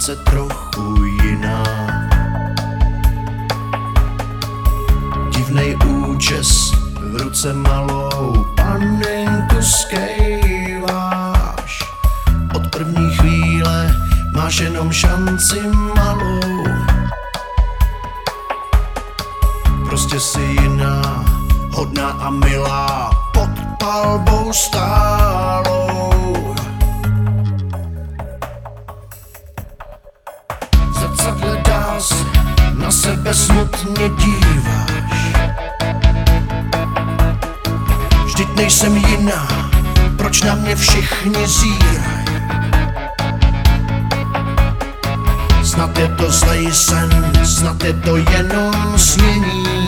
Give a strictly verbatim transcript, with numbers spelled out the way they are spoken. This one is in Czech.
přece trochu jiná. Divnej účes, v ruce malou panenku skejváš. Od první chvíle máš jenom šanci malou. Prostě jsi jiná, hodná a milá, pod palbou stálou. V zrcadle dál se na sebe smutně díváš. Vždyť nejsem jiná, proč na mě všichni zíraj? Snad je to zlej sen, snad je to jenom snění.